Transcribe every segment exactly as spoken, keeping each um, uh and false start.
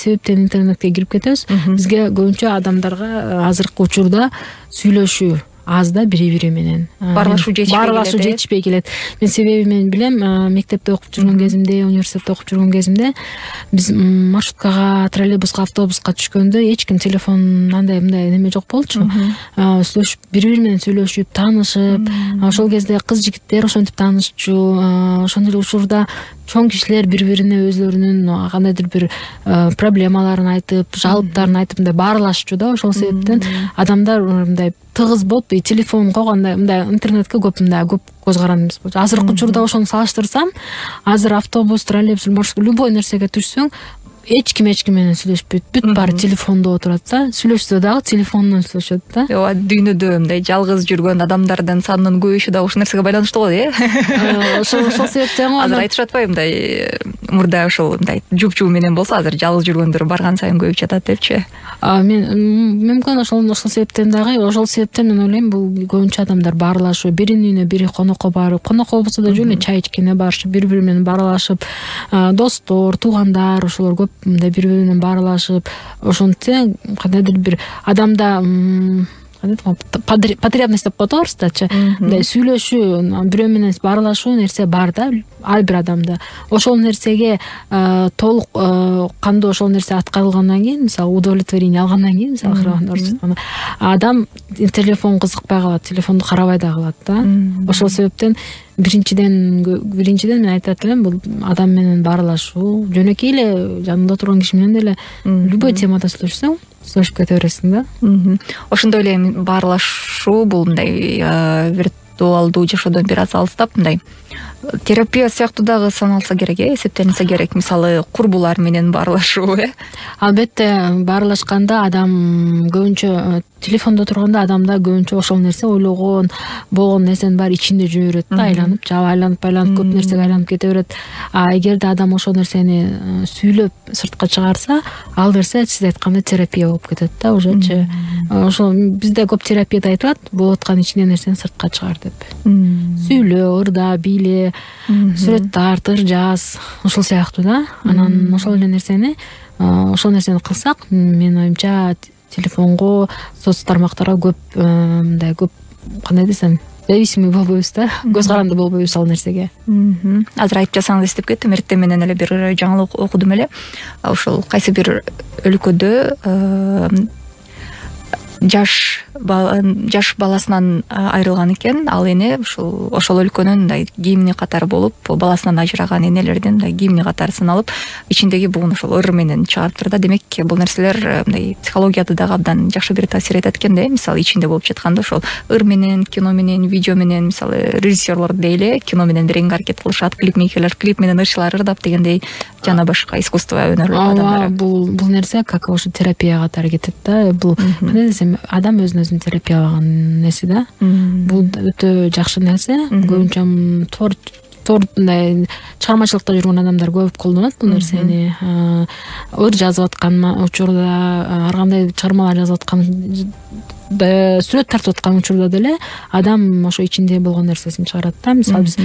себептен интернетке кирип кетебиз. Бизге көбүнчө адамдарга азыркы учурда сүйлөшүү аз да бири бири менен баарлашуу жетишпей келет. Баарлашуу жетишпей келет. Мен себеби мен билем, мектепте окуп жүргөн кезимде, университетте окуп жүргөн кезимде биз маршруткага, троллейбуска, автобуска түшкөндө эч ким телефон андай мындай неме жок болчу. Сүйлөшүп, бири бири менен сүйлөшүп, таанышып, ошол кезде кыз жигиттер ошентип таанышчу. Ошондой эле учурда чоң кишилер бири бирине өзлөрүнүн кандайдыр бир проблемаларын айтып, жалоптарын айтып мындай баарлашчу да. Ошол себептен адамдар мындай тыгыз болуп, телефон койгондо мындай интернетке көп мындай көп көз карандыбыз болчу. Азыркы учурда ошону салыштырсам, азыр автобус, троллейбус, маршрут любой нерсеге түшсөң, эч ким эч ким менен сүйлөшпөйт. Бүт баары телефондо отурат да. Сүйлөшсө дагы телефондон сүйлөшөт да. Ооба, дүйнөдө мындай жалгыз жүргөн адамдардын санынын көбөйүшү да ошол нерсеге байланыштуу го, э? Ошол ошол себептен азыр айтышып атпайбы, мындай мурда ошол мындай жуп-жуу менен болсо, азыр жалгыз жүргөндөр барган сайын көбөйүп жатат депчи. Мен мүмкүн ошол ошол себептен дагы, ошол себептен мен ойлойм, бул көбүнчө адамдар баарлашуу, биринин үйүнө бири конокко барып, конокко болбосо да жөн эле чай ичкене барышып, бири бири менен баарлашып, достор, туугандар, ошолор көп мындай бири бири менен баарлашып, ошентсе кандайдыр бир адамда потребность деп коет орустача, мындай сүйлөшүү, бирөө менен баарлашуу нерсе бар да, ар бир адамда. Ошол нерсеге толук кандуу ошол нерсе аткарылгандан кийин, мисалы удовлетворение алгандан кийин, мисалы адам телефон кызыкпай калат, телефонду карабай да калат да. Ошол себептен биринчиден биринчиден мен айтат элем, бул адам менен баарлашуу, жөнөкөй эле жанында турган киши менен деле любой темада сүйлөшсөң, сүйлөшүп кете бересиң да. Ошондой эле баарлашуу бул мындай виртуалдуу жашоодон бир аз алыстап, мындай терапия сыяктуу дагы саналса керек, э, эсептелинсе керек. Мисалы, курбулар менен баарлашуу, э. Албетте, баарлашканда адам көбүнчө телефондо турганда адамда көбүнчө ошол нерсе ойлогон, болгон нерсенин баары ичинде жүрө берет да, айланып, жаап айланып айланып көп нерсеге айланып кете берет. А эгерде адам ошол нерсени сүйлөп сыртка чыгарса, ал нерсе сиз айткандай терапия болуп кетет да, ужечи. Ошол бизде көп терапияда айтылат, болуп аткан ичиндеги нерсени сыртка чыгар деп. Сүйлө, ырда, бийле, сүрөт тарт, ыр жаз, ошол сыяктуу да. Анан ошол эле нерсени, ошол нерсени кылсак, менин оюмча телефонго, соц тармактарга көп мындай көп, кандай десем, зависимый болбойбуз да, көз каранды болбойбуз ал нерсеге. Азыр айтып жасаңыз эстеп кеттим, эртең менен эле бир жаңылык окудум эле. Ошол кайсы бир өлкөдө жаш жаш баласынан айрылган экен, ал эне ушул ошол өлкөнүн мындай гимни катары болуп, баласынан ажыраган энелердин мындай гимни катары саналып, ичиндеги буун ошол ыр менен чыгарыптыр да. Демек, бул нерселер мындай психологияда дагы абдан жакшы бир таасир этет экен да. Мисалы, ичинде болуп жатканда ошол ыр менен, кино менен, видео менен, мисалы, режиссерлор дейле кино менен беренге аракет кылышат, клипмейкерлер клип менен ырчылар ырдап дегендей, жана башка искусство өнөрлөр адамдары. Бул бул нерсе как ошо терапия катары кетет да. Бул кандай десем, адам өзүн өзүн терапиялаган нерсе да. Бул өтө жакшы нерсе. Көбүнчө тор тор мындай чыгармачылыкта жүргөн адамдар көп колдонот бул нерсени. Ыр жазып аткан учурда, ар кандай чыгармалар жазып аткан, сүрөт тартып аткан учурда деле адам ошо ичинде болгон нерсесин чыгарат да. Мисалы, биз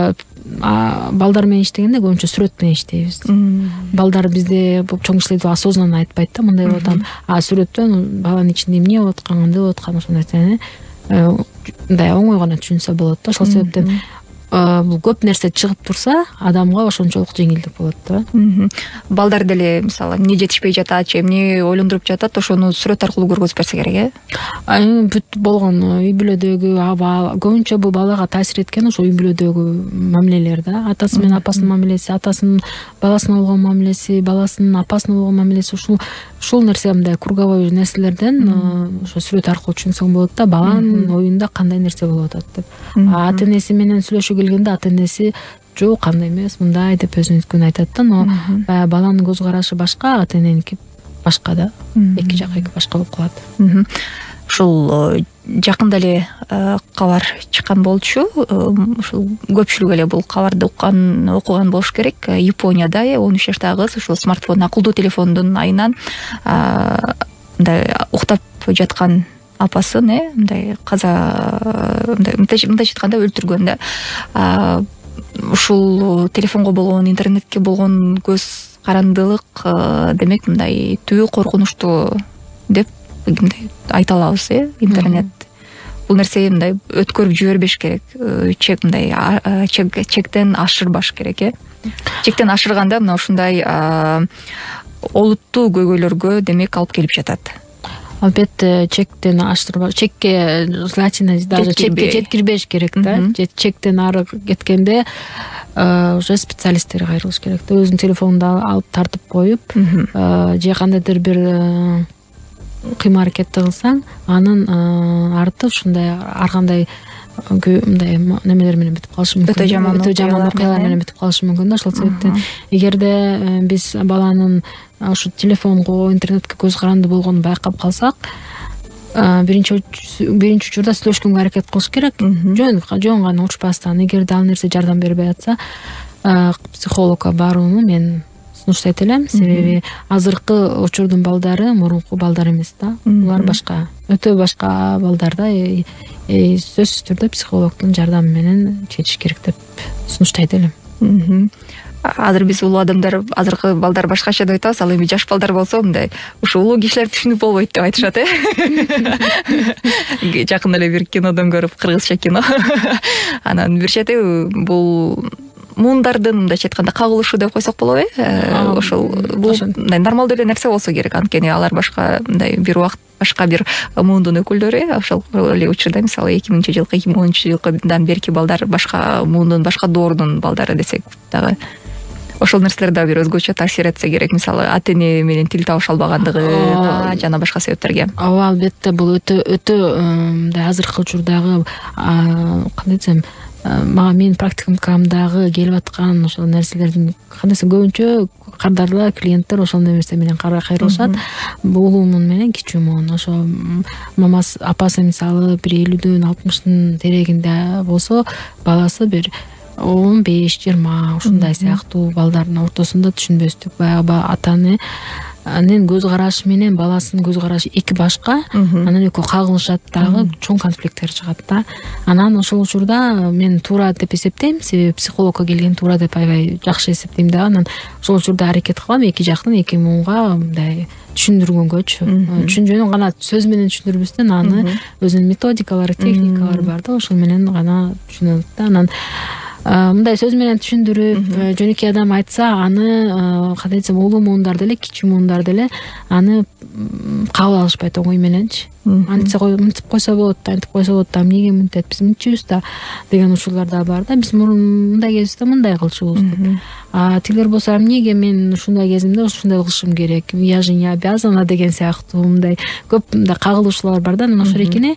балдар менен иштегенде көбүнчө сүрөт менен иштейбиз. Балдар бизде чоң кишилер осознанно айтпайт да, мындай болуп атам. А сүрөттөн баланын ичинде эмне болуп аткан, кандай болуп аткан, ошол нерсени мындай оңой гана түшүнсө болот да. Ошол себептен бул көп нерсе чыгып турса, адамга ошончолук жеңилдик болот да. Балдар деле, мисалы, эмне жетишпей жатат, же эмне ойлондуруп жатат, ошону сүрөт аркылуу көргөзүп берсе керек, э? Бүт болгон үй бүлөдөгү абал, көбүнчө бул балага таасир эткен ошо үй бүлөдөгү мамилелер да. Атасы менен апасынын мамилеси, атасынын баласына болгон мамилеси, баласынын апасына болгон мамилеси, ушул ушул нерсе мындай круговой нерселерден ошо сүрөт аркылуу түшүнсөң болот да, баланын оюнда кандай нерсе болуп атат деп. Ата энеси менен сүйлөшүп келгенде ата энеси жок, кандай эмес, мындай деп өзүнүкүн айтат да. Но баланын көз карашы башка, ата эненики башка да. Эки жак эки башка болуп калат. Ушул жакында эле кабар чыккан болчу. Ушул көпчүлүк эле бул кабарды уккан, окуган болуш керек. Японияда он үч жаштагы кыз ушул смартфон, акылдуу телефондун айынан мындай уктап жаткан апасын, э, мындай каза, мындай мындай жатканда өлтүргөн да. Ушул телефонго болгон, интернетке болгон көз карандылык демек мындай түбү коркунучтуу деп мындай айта алабыз э интернет. Бул нерсе мындай өткөрүп жибербеш керек, чек мындай чектен ашырбаш керек э. Чектен ашырганда мына ушундай олуттуу көйгөйлөргө демек алып келип жатат. Албетте чектен аштырба, чекке желательно даже чекке жеткирбеш керек да. Чектен ары кеткенде уже специалисттерге кайрылыш керек да. Өзүнүн телефонунда алып тартып коюп, же кандайдыр бир кыймыл аракетти кылсаң, анын арты ушундай ар кандай мындай немелер менен бүтүп калышы мүмкүн. Өтө жаман өтө жаман окуялар менен бүтүп калышы мүмкүн да. Ошол себептен эгерде биз баланын ушу телефонго, интернетке көз каранды болгонун байкап калсак, биринчи биринчи учурда сүйлөшкөнгө аракет кылыш керек. Жөн жөн гана учпастан. Эгерде ал нерсе жардам бербей атса, психологко барууну мен сунуштайт элем. Себеби азыркы учурдун балдары мурунку балдар эмес да. Булар башка, өтө башка балдар да. Сөзсүз түрдө психологдун жардамы менен жетиш керек деп сунуштайт элем. Азыр биз улуу адамдар, азыркы балдар башкача деп айтабыз, ал эми жаш балдар болсо мындай ушу улуу кишилер түшүнүп болбойт деп айтышат э. Жакында эле бир кинодон көрүп, кыргызча кино. Анан бир чети бул муундардын мындайча айтканда кагылышы деп койсок болобу э. Ошол бул мындай нормалдуу эле нерсе болсо керек, анткени алар башка мындай бир убакыт башка бир муундун өкүлдөрү. Ошол эле учурда мисалы эки миңинчи жылкы эки миң онунчу жылкыдан берки балдар башка муундун, башка доордун балдары десек дагы ошол нерселер да бир өзгөчө таасир этсе керек. Мисалы ата эне менен тил табыша албагандыгы жана башка себептерге. Ооба, албетте бул өтө өтө мындай азыркы учурдагы кандай десем, мага менин практикамдагы келип аткан ошол нерселердин кандай десем көбүнчө кардарлар, клиенттер ошол нерсе менен кайрылышат. Улуумун менен кичүүмүн. Ошо мамасы, апасы мисалы бир элүүдөн алтымыштын терегинде болсо, баласы бир он беш жыйырма ушундай сыяктуу балдардын ортосунда түшүнбөстүк. Баягы ата-эненин көз карашы менен баласынын көз карашы эки башка. Анан экөө кагылышат дагы, чоң конфликттер чыгат да. Анан ошол учурда мен туура деп эсептейм, себеби психологко келген туура деп аябай жакшы эсептейм да. Анан ошол учурда аракет кылам эки жактын эки муунга мындай түшүндүргөнгөчү. Түшүнчөнү гана сөз менен түшүндүрбөстөн аны өзүнүн методикалары, техникалары бар да, ошол менен гана түшүнөт да. Анан мындай сөз менен түшүндүрүп, жөнөкөй адам айтса, аны кандай десем, улуу муундар деле, кичүү муундар деле аны кабыл алышпайт оңой мененчи. Антип мынтип койсо болот, антип койсо болот да, эмнеге мынтет, биз мынтчүбүз да деген учурлар да бар да. Биз мурун мындай кезибизде мындай кылчубуз деп. А тилер болсо, эмнеге мен ушундай кезимде ушундай кылышым керек, я же не обязана деген сыяктуу мындай көп мындай кагылышуулар бар да. Анан ошол экени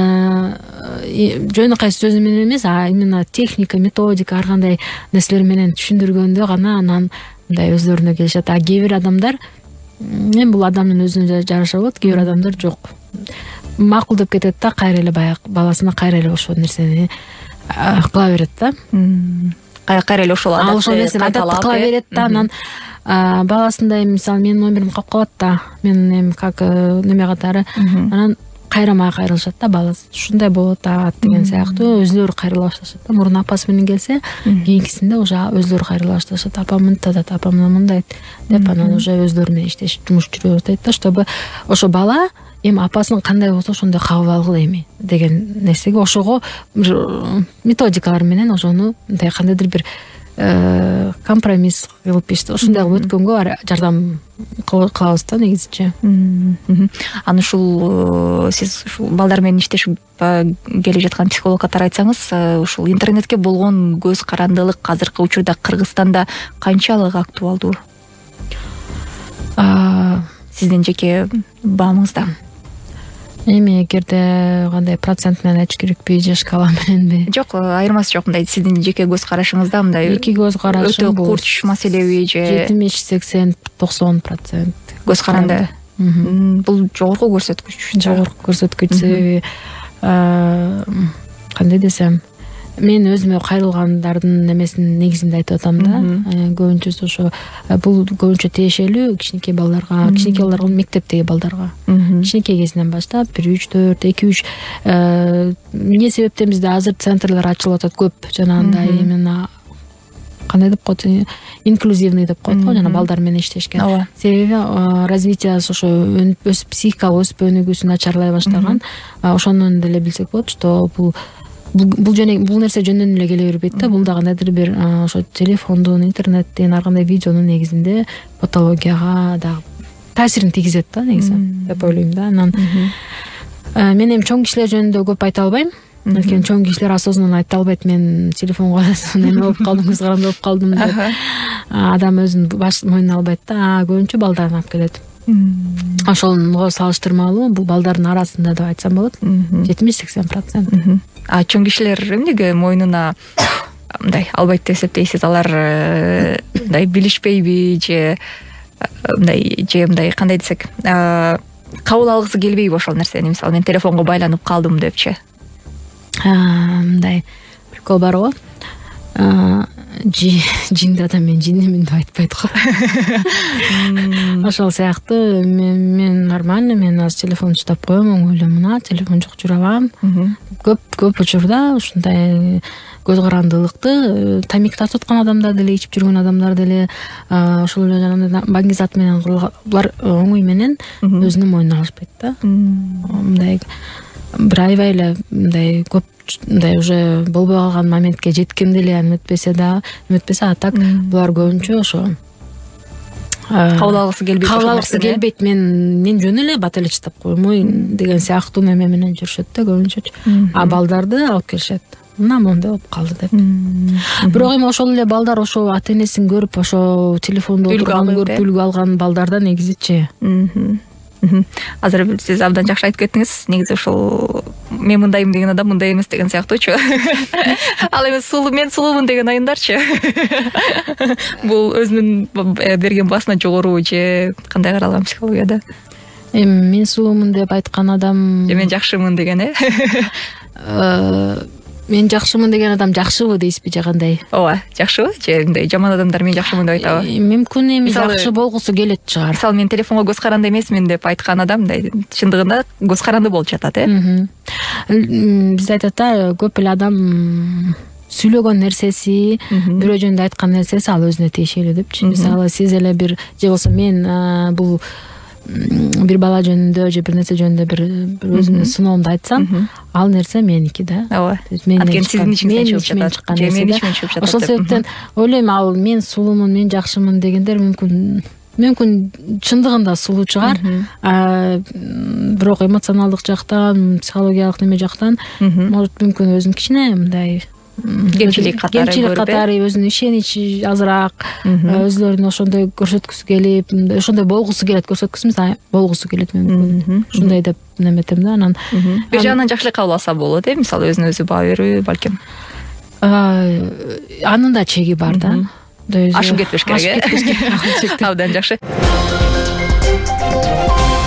жөнөкөй сөзү менен эмес, а именно техника, методика, ар кандай нерселер менен түшүндүргөндө гана анан мындай өздөрүнө келишет. А кээ бир адамдар, эми бул адамдын өзүнө жараша болот, кээ бир адамдар жок, макулдап кетет да, кайра эле баягы баласына кайра эле ошол нерсени кыла берет да. Кайра эле ошол адатты кыла берет да. Анан баласындай, мисалы менин номерим калып калат да, мен эми как неме катары, анан кайра мага кайрылышат да, баласы ушундай болот а деген сыяктуу өзүлөрү кайрыла башташат да. Мурун апасы менен келсе, кийинкисинде уже өзүлөрү кайрыла башташат. Апам мынтип атат, апам мындай деп, анан уже өзүлөрү менен иштеш, жумуш жүрө баштайт да, чтобы ошо бала эми апасынын кандай болсо ошондой кабыл алгыла эми деген нерсеге, ошого методикалар менен ошону мындай кандайдыр бир компромисс кылып иште ушундай кылып өткөнгө жардам кылабыз да негизичи. Аны ушул сиз ушул балдар менен иштешип келе жаткан психолог катары айтсаңыз, ушул интернетке болгон көз карандылык азыркы учурда Кыргызстанда канчалык актуалдуу? Сиздин жеке баамыңызда? Эми эгерде кандай процент менен айтыш керекпи же шкала мененби? Жок, айырмасы жок. Мындай сиздин жеке көз карашыңызда мындай эки көз карашым өтө курч маселеби же жетимиш сексен токсон процент көз каранды? Бул жогорку көрсөткүч. Жогорку көрсөткүч, себеби кандай десем, мен өзүмө кайрылгандардын немесин негизинде айтып атам да. Көбүнчөсү ошо бул көбүнчө тиешелүү кичинекей балдарга, кичинекей балдарга, мектептеги балдарга. Кичинекей кезинен баштап бир үч төрт эки үч эмне себептен бизде азыр центрлер ачылып атат көп, жанагындай именно кандай деп коет, инклюзивный деп коет го, жана балдар менен иштешке. Себеби развитиясы ошо өсүп, психикалык өсүп өнүгүүсү начарлай баштаган. Ошондон деле билсек болот, что бул бул жана бул нерсе жөндөн эле келе бербейт да. Бул да кандайдыр бир ошо телефондун, интернеттин, ар кандай видеонун негизинде патологияга дагы таасирин тийгизет да негизи деп ойлойм да. Анан мен эми чоң кишилер жөнүндө көп айта албайм. Анткени чоң кишилер осознанно айта албайт, мен телефонго эме болуп калдым, көз каранды болуп калдым деп. Адам өзүн баш мойнуна албайт да. Көбүнчө балдарын алып келет. Ошого салыштырмалуу бул балдардын арасында деп айтсам болот. жетимиш сексен процент. А чоң кишилер эмнеге мойнуна мындай албайт деп эсептейсиз? Алар мындай билишпейби же мындай же мындай кандай десек, кабыл алгысы келбейби ошол нерсени? Мисалы, мен телефонго байланып калдым депчи. Мындай прикол бар го. Жинди адам мен жиндимин деп айтпайт го. Ошол сыяктуу мен нормально, мен азыр телефон уштап коем, оң эле мына телефон жок жүрө алам. Көп көп учурда ушундай көз карандылыкты тамик тартып аткан адамдар деле, ичип жүргөн адамдар деле, ошол эле жанагындай баңгизат менен булар оңой менен өзүнүн мойнуна алышпайт да. Мындай бир аябай эле мындай көп мындай уже болбой калган моментке жеткенде эле эметпесе да, эметпесе а так булар көбүнчө ошо кабыл алгысы келбейт. Кабыл алгысы келбейт. Мен мен жөн эле бат эле чыдап коймой деген сыяктуу неме менен жүрүшөт да көбүнчө. А балдарды алып келишет. Мына мондай болуп калды деп. Бирок эми ошол эле балдар ошо ата энесин көрүп, ошо телефондо отурганын көрүп үлгү алган балдарда негизичи. Азыр сиз абдан жакшы айтып кеттиңиз. Негизи ошол мен мындайым деген адам мындай эмес деген сыяктуучу. Ал эми сулуу, мен сулуумун деген айымдарчы. Бул өзүнүн берген басына жогору же кандай каралган психологияда? Эми мен сулуумун деп айткан адам, же мен жакшымын деген э? Мен жакшымын деген адам жакшыбы дейсизби же кандай? Ооба, жакшыбы же мындай жаман адамдар мен жакшымын деп айтабы? Мүмкүн эми жакшы болгусу келет чыгар. Мисалы, мен телефонго көз каранды эмесмин деп айткан адам мындай чындыгында көз каранды болуп жатат, э? Биз айтат да, көп эле адам сүйлөгөн нерсеси, бирөө жөнүндө айткан нерсеси ал өзүнө тиешелүү депчи. Мисалы, сиз эле бир же болсо мен бул бир бала жөнүндө же бир нерсе жөнүндө бир өзүмдүн сыноомду айтсам, ал нерсе меники да. Ооба. Анткени сиздин ичиңизден чыгып жатат. Же менин ичимден чыгып жатат. Ошол себептен ойлойм, ал мен сулуумун, мен жакшымын дегендер мүмкүн мүмкүн чындыгында сулуу чыгар, бирок эмоционалдык жактан, психологиялык неме жактан может мүмкүн өзүн кичине мындай кемчилик катары кемчилик катары өзүнүн ишеничи азыраак, өзүлөрүн ошондой көрсөткүсү келип, ошондой болгусу келет, көрсөткүсү эмес, ошондой келет мүмкүн. Ушундай деп неметем да. Анан бир жагынан жакшылык кабыл алса болот, э? Мисалы, өзүнө өзү баа берүү балким. Анын да чеги бар да. Ашып кетпеш керек, э? Абдан жакшы.